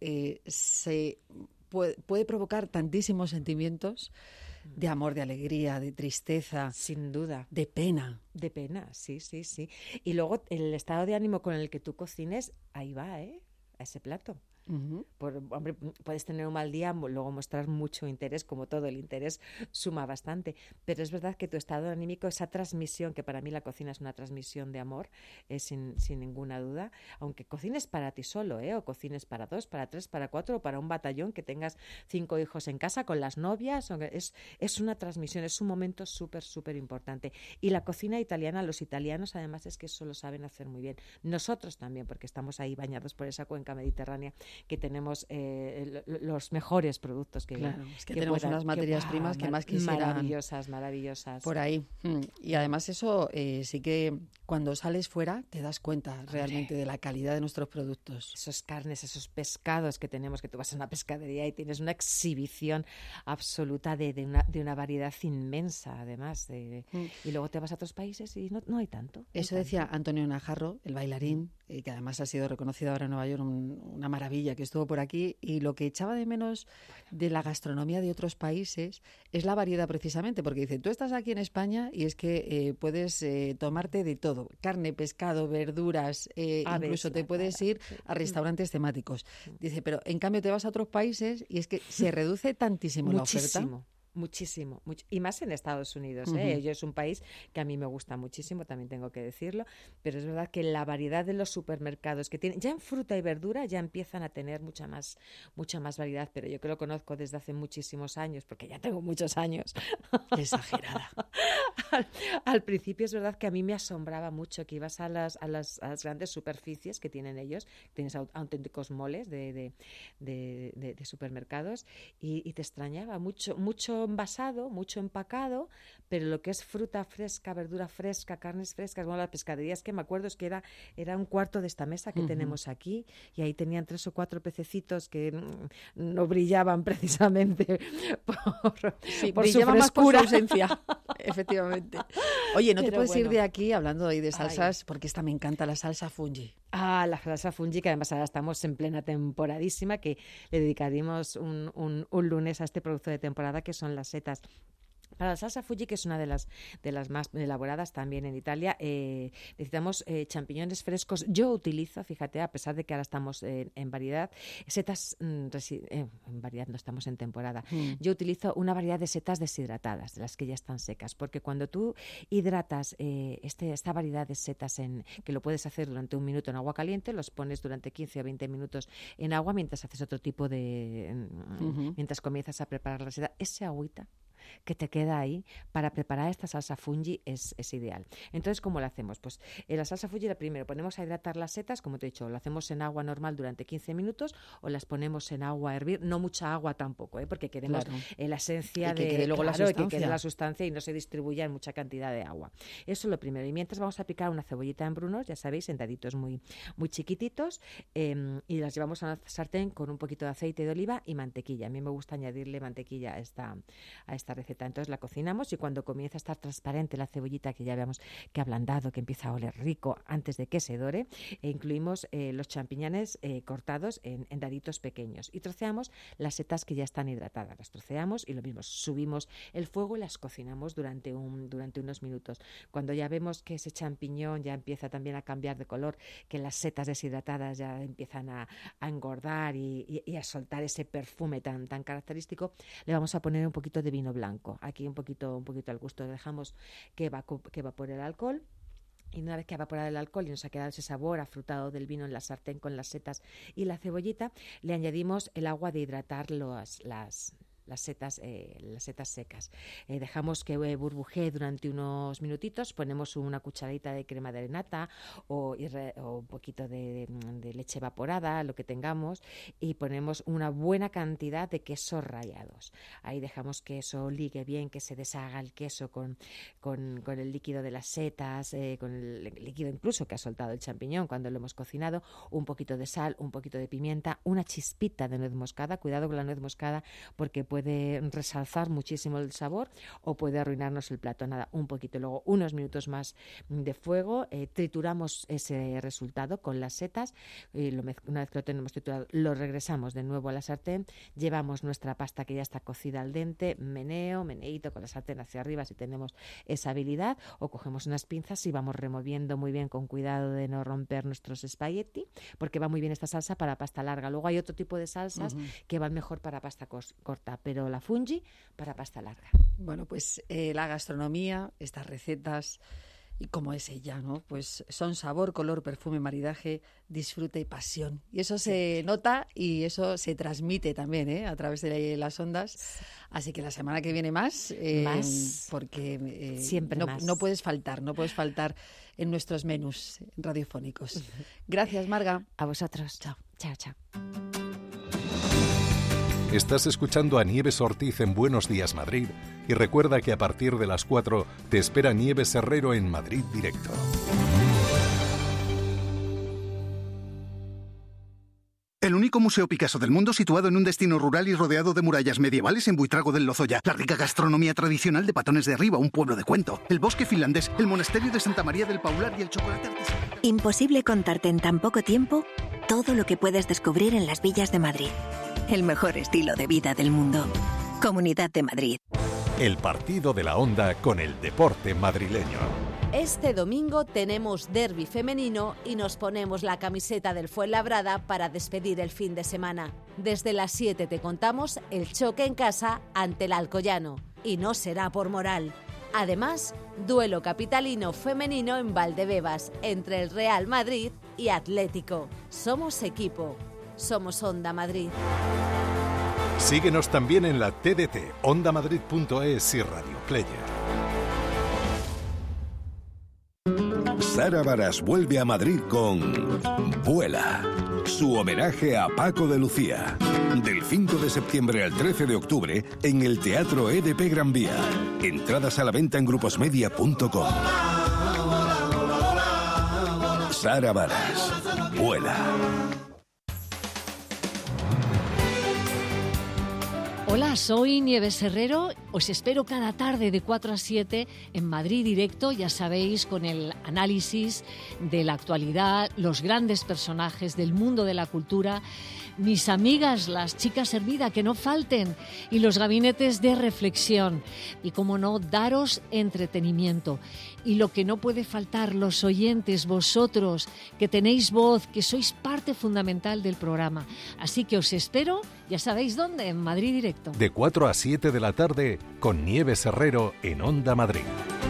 se puede provocar tantísimos sentimientos de amor, de alegría, de tristeza. Sin duda. De pena. De pena, sí. Y luego el estado de ánimo con el que tú cocines, ahí va, a ese plato. Hombre, puedes tener un mal día, luego mostrar mucho interés, como todo, el interés suma bastante, pero es verdad que tu estado anímico, esa transmisión, que para mí la cocina es una transmisión de amor, sin ninguna duda, aunque cocines para ti solo, o cocines para 2, para 3, para 4, o para un batallón, que tengas 5 hijos en casa con las novias, es una transmisión, es un momento súper importante. Y la cocina italiana, los italianos además, es que eso lo saben hacer muy bien. Nosotros también, porque estamos ahí bañados por esa cuenca mediterránea, que tenemos los mejores productos que tenemos unas materias primas que más quisieran. Maravillosas. Por ahí. Y además eso sí que cuando sales fuera te das cuenta realmente de la calidad de nuestros productos. Esos carnes, esos pescados que tenemos, que tú vas a una pescadería y tienes una exhibición absoluta de una variedad inmensa, además. Y luego te vas a otros países y no hay tanto. Eso decía Antonio Najarro, el bailarín, que además ha sido reconocido ahora en Nueva York, una maravilla, que estuvo por aquí, y lo que echaba de menos de la gastronomía de otros países es la variedad precisamente, porque dice, tú estás aquí en España y es que puedes tomarte de todo, carne, pescado, verduras, incluso te puedes ir a restaurantes temáticos. Dice, pero en cambio te vas a otros países y es que se reduce tantísimo la oferta. Muchísimo. Y más en Estados Unidos, ¿eh? Yo es un país que a mí me gusta muchísimo, también tengo que decirlo, pero es verdad que la variedad de los supermercados que tienen, ya en fruta y verdura ya empiezan a tener mucha más variedad, pero yo que lo conozco desde hace muchísimos años, porque ya tengo muchos años. Exagerada. Al principio es verdad que a mí me asombraba mucho que ibas a las grandes superficies que tienen ellos, tienes auténticos moles de supermercados y te extrañaba mucho envasado, mucho empacado, pero lo que es fruta fresca, verdura fresca, carnes frescas, bueno, las pescaderías que me acuerdo es que era un cuarto de esta mesa que tenemos aquí, y ahí tenían 3 o 4 pececitos que no brillaban precisamente por su frescura. Más por su ausencia, efectivamente. Oye, no te puedes ir de aquí hablando hoy de salsas, porque esta me encanta, la salsa fungi. La salsa fungi, que además ahora estamos en plena temporadísima, que le dedicaremos un lunes a este producto de temporada, que son las setas. Para la salsa Fuji, que es una de las más elaboradas también en Italia, necesitamos champiñones frescos. Yo utilizo, fíjate, a pesar de que ahora estamos en variedad, setas, en variedad no estamos en temporada, yo utilizo una variedad de setas deshidratadas, de las que ya están secas, porque cuando tú hidratas esta variedad de setas, que lo puedes hacer durante 1 minuto en agua caliente, los pones durante 15 o 20 minutos en agua mientras haces otro tipo mientras comienzas a preparar la seta, ese agüita que te queda ahí para preparar esta salsa fungi es ideal. Entonces, ¿cómo lo hacemos? Pues la salsa fungi, primero ponemos a hidratar las setas, como te he dicho, lo hacemos en agua normal durante 15 minutos o las ponemos en agua a hervir, no mucha agua tampoco, porque queremos la esencia que quede luego la sustancia. Que quede la sustancia y no se distribuya en mucha cantidad de agua. Eso es lo primero. Y mientras vamos a picar una cebollita en brunos, ya sabéis, en daditos muy, muy chiquititos, y las llevamos a una sartén con un poquito de aceite de oliva y mantequilla. A mí me gusta añadirle mantequilla a esta receta. Entonces la cocinamos y cuando comienza a estar transparente la cebollita, que ya veamos que ha ablandado, que empieza a oler rico antes de que se dore, incluimos los champiñones cortados en daditos pequeños y troceamos las setas que ya están hidratadas. Las troceamos y lo mismo, subimos el fuego y las cocinamos durante unos minutos. Cuando ya vemos que ese champiñón ya empieza también a cambiar de color, que las setas deshidratadas ya empiezan a engordar y a soltar ese perfume tan característico, le vamos a poner un poquito de vino blanco. Aquí un poquito al gusto, dejamos que evapore el alcohol. Y una vez que ha evaporado el alcohol y nos ha quedado ese sabor afrutado del vino en la sartén con las setas y la cebollita, le añadimos el agua de hidratar las setas secas. Dejamos que burbujee durante unos minutitos, ponemos una cucharadita de crema de nata o un poquito de leche evaporada, lo que tengamos, y ponemos una buena cantidad de quesos rallados. Ahí dejamos que eso ligue bien, que se deshaga el queso con el líquido de las setas, con el líquido incluso que ha soltado el champiñón cuando lo hemos cocinado, un poquito de sal, un poquito de pimienta, una chispita de nuez moscada. Cuidado con la nuez moscada porque puede resalzar muchísimo el sabor o puede arruinarnos el plato. Nada, un poquito, luego unos minutos más de fuego, trituramos ese resultado con las setas, una vez que lo tenemos triturado, lo regresamos de nuevo a la sartén, llevamos nuestra pasta que ya está cocida al dente, meneíto con la sartén hacia arriba si tenemos esa habilidad, o cogemos unas pinzas y vamos removiendo muy bien con cuidado de no romper nuestros espagueti, porque va muy bien esta salsa para pasta larga. Luego hay otro tipo de salsas que van mejor para pasta corta, pero la fungi para pasta larga. Bueno, pues la gastronomía, estas recetas y como es ella, ¿no? Pues son sabor, color, perfume, maridaje, disfrute y pasión. Y eso se nota y eso se transmite también, a través de las ondas. Así que la semana que viene más. Porque siempre más. No puedes faltar en nuestros menús radiofónicos. Gracias, Marga. A vosotros. Chao. Chao, chao. Estás escuchando a Nieves Ortiz en Buenos Días Madrid y recuerda que a partir de las 4 te espera Nieves Herrero en Madrid Directo. El único único museo Picasso del mundo situado en un destino rural y rodeado de murallas medievales en Buitrago del Lozoya. La rica gastronomía tradicional de Patones de Arriba, un pueblo de cuento. El bosque finlandés, el monasterio de Santa María del Paular y el chocolate artesanal. Imposible contarte en tan poco tiempo todo lo que puedes descubrir en las villas de Madrid. El mejor estilo de vida del mundo. Comunidad de Madrid. El partido de la Onda con el deporte madrileño. Este domingo tenemos derbi femenino y nos ponemos la camiseta del Fuenlabrada para despedir el fin de semana. Desde las 7 te contamos el choque en casa ante el Alcoyano. Y no será por moral. Además, duelo capitalino femenino en Valdebebas entre el Real Madrid y Atlético. Somos equipo. Somos Onda Madrid. Síguenos también en la TDT, ondamadrid.es y Radio Player. Sara Varas vuelve a Madrid con Vuela, su homenaje a Paco de Lucía. Del 5 de septiembre al 13 de octubre en el Teatro EDP Gran Vía. Entradas a la venta en gruposmedia.com. Sara Varas, Vuela. Hola, soy Nieves Herrero. Os espero cada tarde de 4 a 7 en Madrid Directo, ya sabéis, con el análisis de la actualidad, los grandes personajes del mundo de la cultura, mis amigas, las chicas Hermida, que no falten, y los gabinetes de reflexión. Y, como no, daros entretenimiento. Y lo que no puede faltar, los oyentes, vosotros, que tenéis voz, que sois parte fundamental del programa. Así que os espero, ya sabéis dónde, en Madrid Directo. De 4 a 7 de la tarde, con Nieves Herrero en Onda Madrid.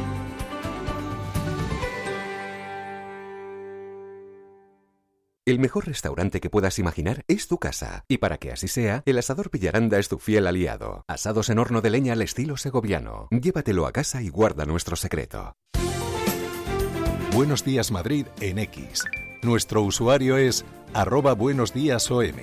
El mejor restaurante que puedas imaginar es tu casa. Y para que así sea, el Asador Villaranda es tu fiel aliado. Asados en horno de leña al estilo segoviano. Llévatelo a casa y guarda nuestro secreto. Buenos Días Madrid en X. Nuestro usuario es @buenosdiasom.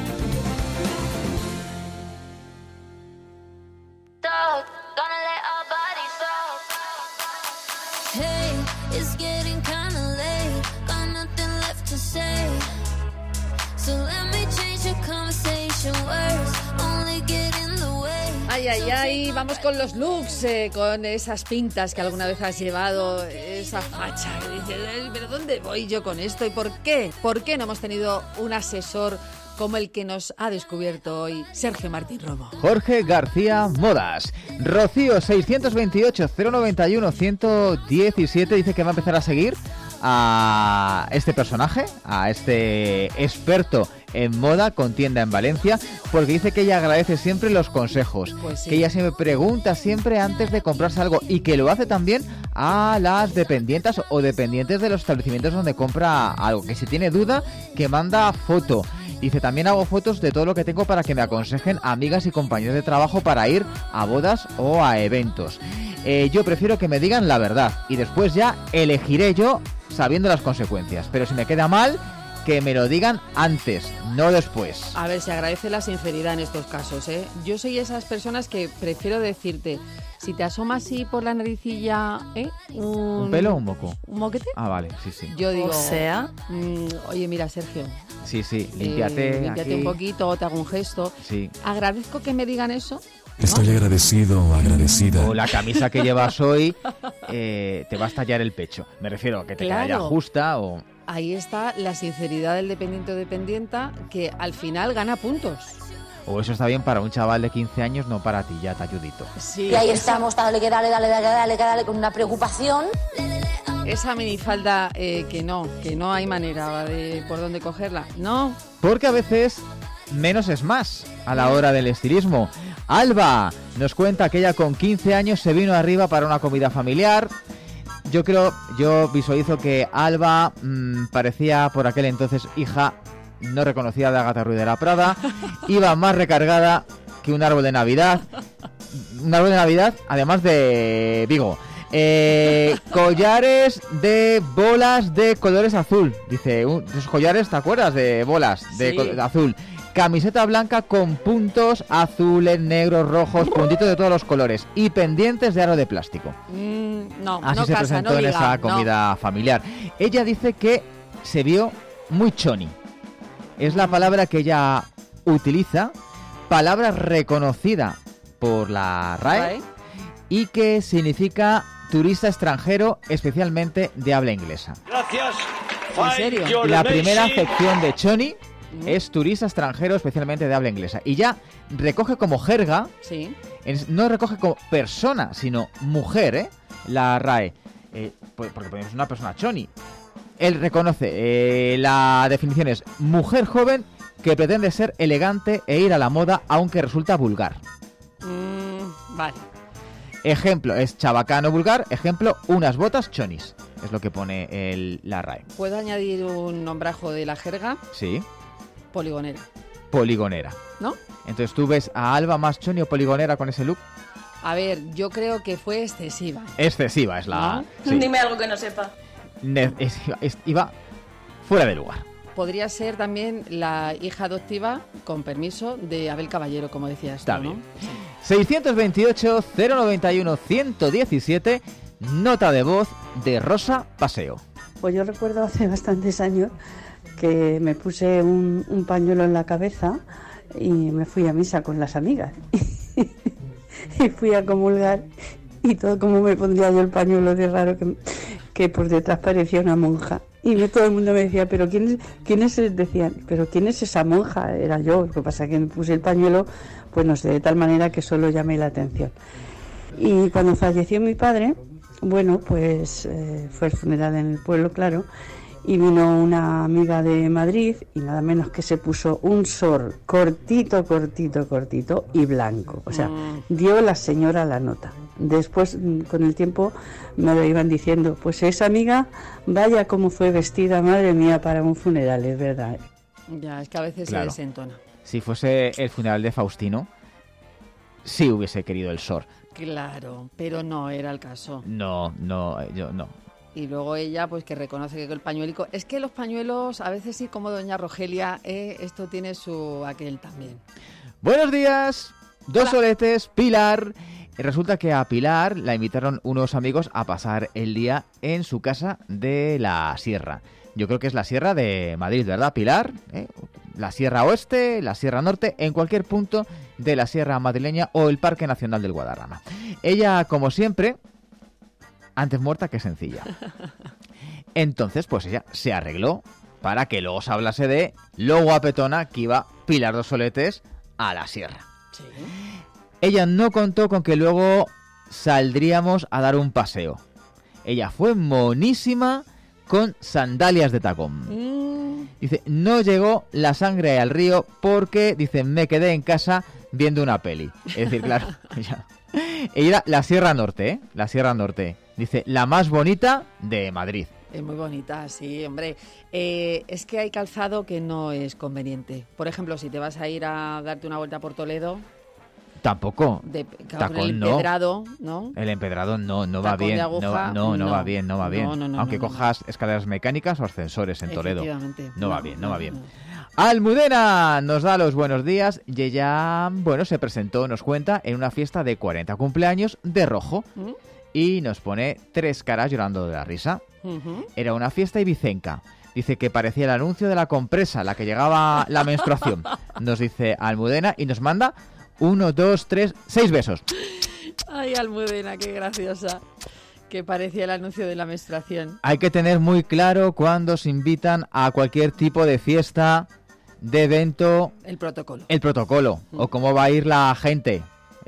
Ay, ay, ay, vamos con los looks, con esas pintas que alguna vez has llevado, esa facha que dices, pero ¿dónde voy yo con esto? ¿Y por qué? ¿Por qué no hemos tenido un asesor como el que nos ha descubierto hoy Sergio Martín Robo? Jorge García Modas. Rocío 628-091-117 dice que va a empezar a seguir a este personaje, a este experto en moda con tienda en Valencia, porque dice que ella agradece siempre los consejos, pues sí, que ella se me pregunta siempre antes de comprarse algo, y que lo hace también a las dependientas o dependientes de los establecimientos donde compra algo, que si tiene duda que manda foto. Dice, también hago fotos de todo lo que tengo para que me aconsejen amigas y compañeros de trabajo para ir a bodas o a eventos. Yo prefiero que me digan la verdad y después ya elegiré yo sabiendo las consecuencias. Pero si me queda mal, que me lo digan antes, no después. A ver, se agradece la sinceridad en estos casos, ¿eh? Yo soy esas personas que prefiero decirte, si te asoma así por la naricilla, ¿Un pelo o un moco? ¿Un moquete? Ah, vale, sí, sí. Yo digo, o sea, oye, mira, Sergio. Sí, sí, límpiate aquí un poquito, o te hago un gesto. Sí. Agradezco que me digan eso. Estoy agradecido o agradecida. O la camisa que llevas hoy te va a estallar el pecho. Me refiero a que te queda ya justa o... Ahí está la sinceridad del dependiente o dependienta, que al final gana puntos. O eso está bien para un chaval de 15 años, no para ti, ya te ayudito. Sí, y ahí estamos, dale, con una preocupación. Esa minifalda que no hay manera de por dónde cogerla, ¿no? Porque a veces menos es más a la hora del estilismo. Alba nos cuenta que ella con 15 años se vino arriba para una comida familiar. Yo visualizo que Alba parecía por aquel entonces hija no reconocida de Agatha Ruiz de la Prada. Iba más recargada que un árbol de Navidad. Un árbol de Navidad, además de Vigo. Collares de bolas de colores azul. Dice, esos collares, ¿te acuerdas? De bolas de azul. Camiseta blanca con puntos azules, negros, rojos, puntitos de todos los colores y pendientes de aro de plástico. Así se presentó en esa comida familiar. Ella dice que se vio muy choni. Es la palabra que ella utiliza, palabra reconocida por la RAE y que significa turista extranjero, especialmente de habla inglesa. Gracias. ¿En serio? La primera acepción de choni es turista extranjero, especialmente de habla inglesa. Y ya recoge como jerga, no recoge como persona, sino mujer, la RAE. Porque es una persona choni. Él reconoce, la definición es mujer joven que pretende ser elegante e ir a la moda, aunque resulta vulgar. Vale. Ejemplo, es chabacano vulgar. Ejemplo, unas botas chonis. Es lo que pone la RAE. ¿Puedo añadir un nombrajo de la jerga? Sí. Poligonera. Poligonera. ¿No? Entonces, ¿tú ves a Alba más choni o poligonera con ese look? A ver, yo creo que fue excesiva. Excesiva es la... ¿No? Sí. Dime algo que no sepa. Iba fuera de lugar. Podría ser también la hija adoptiva, con permiso, de Abel Caballero, como decías Está tú, bien. ¿no? 628-091-117, nota de voz de Rosa Paseo. Pues yo recuerdo hace bastantes años que me puse un pañuelo en la cabeza y me fui a misa con las amigas. Y fui a comulgar y todo como me pondría yo el pañuelo de raro que por detrás parecía una monja. Y todo el mundo me decía, ¿pero quién es? Decían, ¿pero quién es esa monja? Era yo, lo que pasa es que me puse el pañuelo, pues no sé, de tal manera que solo llamé la atención. Y cuando falleció mi padre, bueno, pues fue el funeral en el pueblo, claro, y vino una amiga de Madrid y nada menos que se puso un short cortito y blanco. O sea, dio la señora la nota. Después, con el tiempo, me lo iban diciendo, pues esa amiga, vaya como fue vestida, madre mía, para un funeral, es verdad. Ya, es que a veces Claro. se desentona. Si fuese el funeral de Faustino, sí hubiese querido el short. Claro, pero no era el caso. No, yo no. Y luego ella, pues que reconoce que el pañuelico... Es que los pañuelos, a veces sí, como doña Rogelia, esto tiene su aquel también. Buenos días, dos soletes, Pilar. Resulta que a Pilar la invitaron unos amigos a pasar el día en su casa de la Sierra. Yo creo que es la Sierra de Madrid, ¿verdad, Pilar? La Sierra Oeste, la Sierra Norte, en cualquier punto de la Sierra madrileña o el Parque Nacional del Guadarrama. Ella, como siempre, antes muerta que sencilla. Entonces, pues ella se arregló para que luego se hablase de lo guapetona que iba Pilar dos Soletes a la Sierra. Sí. Ella no contó con que luego saldríamos a dar un paseo. Ella fue monísima con sandalias de tacón. Dice, no llegó la sangre al río porque, dice, me quedé en casa viendo una peli. Es decir, claro, ella era la Sierra Norte, ¿eh? La Sierra Norte. Dice, la más bonita de Madrid. Es muy bonita, sí, hombre. Es que hay calzado que no es conveniente. Por ejemplo, si te vas a ir a darte una vuelta por Toledo... Tampoco. Tacón, el empedrado, ¿no? El empedrado no va bien. No va bien. Aunque cojas escaleras mecánicas o ascensores en Toledo. No va bien. Almudena nos da los buenos días y ella, bueno, se presentó, nos cuenta, en una fiesta de 40 cumpleaños de rojo. Y nos pone 3 caras llorando de la risa. Era una fiesta ibicenca. Dice que parecía el anuncio de la compresa, la que llegaba la menstruación. Nos dice Almudena y nos manda 1, 2, 3, 6 besos. Ay, Almudena, qué graciosa. Que parecía el anuncio de la menstruación. Hay que tener muy claro cuando se invitan a cualquier tipo de fiesta, de evento... El protocolo. O cómo va a ir la gente.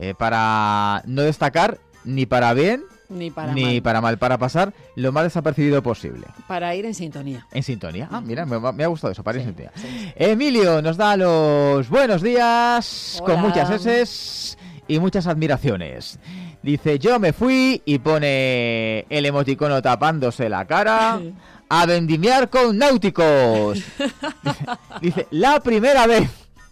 Para no destacar ni para bien... Ni para mal, para pasar lo más desapercibido posible. Para ir en sintonía. En sintonía. Ah, mira, me ha gustado eso, para ir en sintonía. Sí. Emilio nos da los buenos días. Hola. Con muchas eses y muchas admiraciones. Dice, yo me fui, y pone el emoticono tapándose la cara, a vendimiar con náuticos. Dice, la primera vez.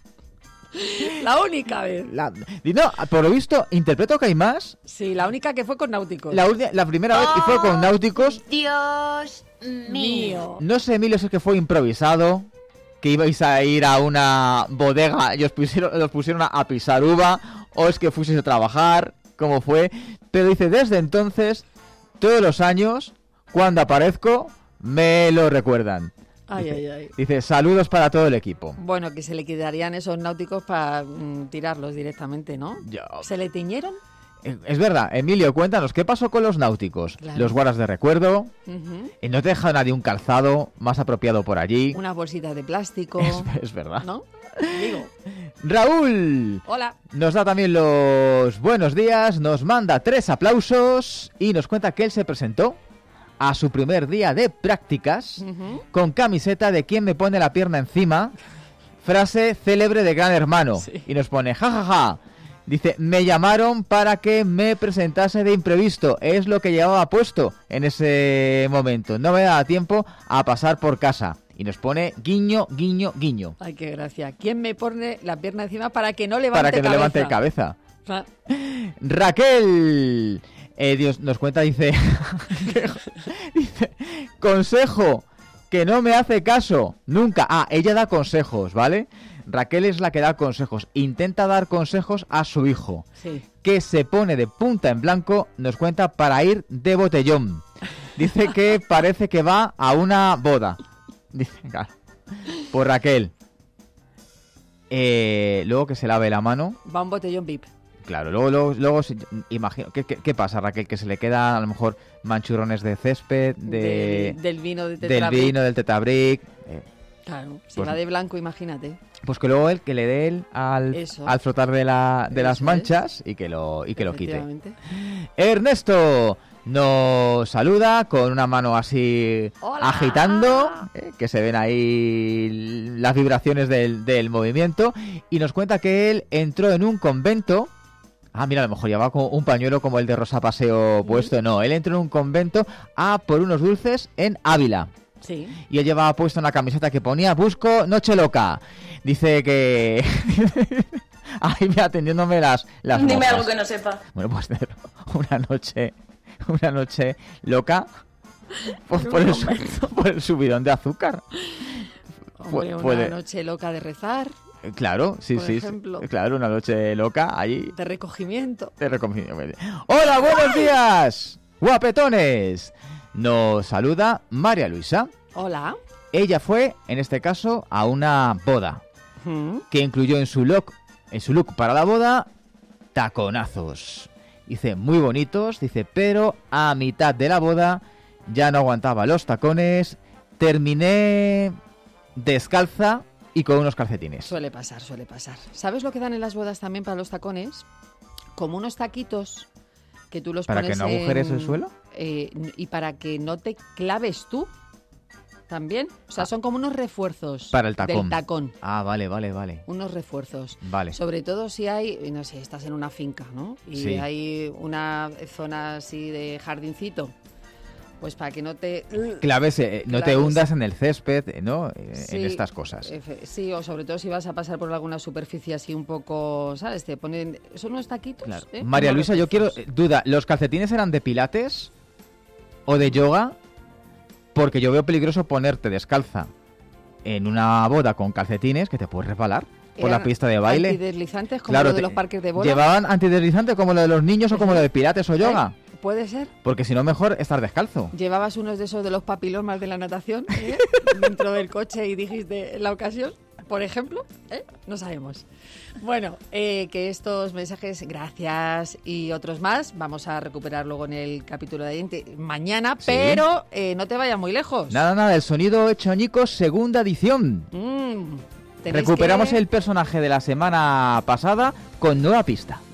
La única vez. No, por lo visto, interpreto que hay más. Sí, la única que fue con náuticos. La primera vez y fue con náuticos. Dios mío. No sé, Emilio, si es que fue improvisado, que ibais a ir a una bodega y os pusieron a pisar uva, o es que fuisteis a trabajar, cómo fue. Pero dice, desde entonces, todos los años, cuando aparezco, me lo recuerdan. Ay, ay, ay. Dice, saludos para todo el equipo. Bueno, que se le quedarían esos náuticos para tirarlos directamente, ¿no? ¿Se le tiñeron? Es verdad, Emilio, cuéntanos, ¿qué pasó con los náuticos? Claro. Los guardas de recuerdo, Uh-huh. y no te deja nadie un calzado más apropiado por allí. Unas bolsitas de plástico. Es verdad. ¿No? Digo. Raúl Hola. nos da también los buenos días, nos manda 3 aplausos y nos cuenta que él se presentó a su primer día de prácticas Uh-huh. con camiseta de ¿Quién me pone la pierna encima? Frase célebre de Gran Hermano. Sí. Y nos pone, jajaja. Dice, me llamaron para que me presentase de imprevisto. Es lo que llevaba puesto en ese momento. No me daba tiempo a pasar por casa. Y nos pone guiño, guiño, guiño. Ay, qué gracia. ¿Quién me pone la pierna encima para que no levante Para que no levante cabeza. Ah. Raquel Dios nos cuenta, dice, dice, consejo, que no me hace caso, nunca. Ella da consejos, ¿vale? Raquel es la que da consejos, intenta dar consejos a su hijo, Sí. que se pone de punta en blanco, nos cuenta, para ir de botellón. Dice que parece que va a una boda. Dice, claro, por Raquel. Luego que se lave la mano. Va un botellón VIP. Claro, luego imagino, ¿qué pasa, Raquel? Que se le queda a lo mejor manchurrones de césped, Del vino de del Tetrabric. vino, del Tetabric. Claro, si Pues- va de blanco, imagínate. Pues que luego él, que le dé él al Eso. frotar de las Eso manchas y que lo quite. Efectivamente. Ernesto nos saluda con una mano así ¡Hola! agitando, que se ven ahí las vibraciones del movimiento, y nos cuenta que él entró en un convento. Mira, a lo mejor llevaba un pañuelo como el de Rosa Paseo puesto. No, él entró en un convento por unos dulces en Ávila. Sí. Y él llevaba puesta una camiseta que ponía Busco Noche Loca. Dice que... Ahí me atendiéndome las Dime moscas. algo que no sepa. Bueno, pues una noche loca por el subidón de azúcar. Hombre, una Puede- noche loca de rezar, Claro, sí, por sí. ejemplo. Claro, una noche loca allí. de recogimiento. Te recomiendo. ¡Hola, buenos días! ¡Guapetones! Nos saluda María Luisa. Hola. Ella fue, en este caso, a una boda que incluyó en su look para la boda taconazos. Dice, muy bonitos, dice, pero a mitad de la boda ya no aguantaba los tacones, terminé descalza y con unos calcetines. Suele pasar, suele pasar. ¿Sabes lo que dan en las bodas también para los tacones? Como unos taquitos que tú los ¿Para pones que no agujeres el suelo? Y para que no te claves tú también. O sea, son como unos refuerzos Para el tacón. del tacón. Vale. Unos refuerzos. Vale. Sobre todo si hay, no sé, estás en una finca, ¿no? Y Sí. hay una zona así de jardincito. Pues para que no te... Claves, no te Claves. hundas en el césped, ¿no? Sí, En estas cosas. Sí, o sobre todo si vas a pasar por alguna superficie así un poco, ¿sabes? Te ponen... ¿Son unos taquitos? Claro. ¿eh? María Unos Luisa, yo quiero... refuerzos. Duda, ¿los calcetines eran de pilates o de yoga? Porque yo veo peligroso ponerte descalza en una boda con calcetines que te puedes resbalar por la ¿Eran piste de baile. antideslizantes como Claro, lo de los parques de bola? ¿Llevaban antideslizante como lo de los niños o como lo de pilates o yoga? ¿Puede ser? Porque si no, mejor estar descalzo. ¿Llevabas unos de esos de los papilomas de la natación dentro del coche y dijiste en la ocasión, por ejemplo? No sabemos. Bueno, que estos mensajes, gracias y otros más, vamos a recuperar luego en el capítulo de mañana, Sí. pero no te vayas muy lejos. Nada, el sonido hecho añicos, segunda edición. Tenéis Recuperamos que- el personaje de la semana pasada con nueva pista.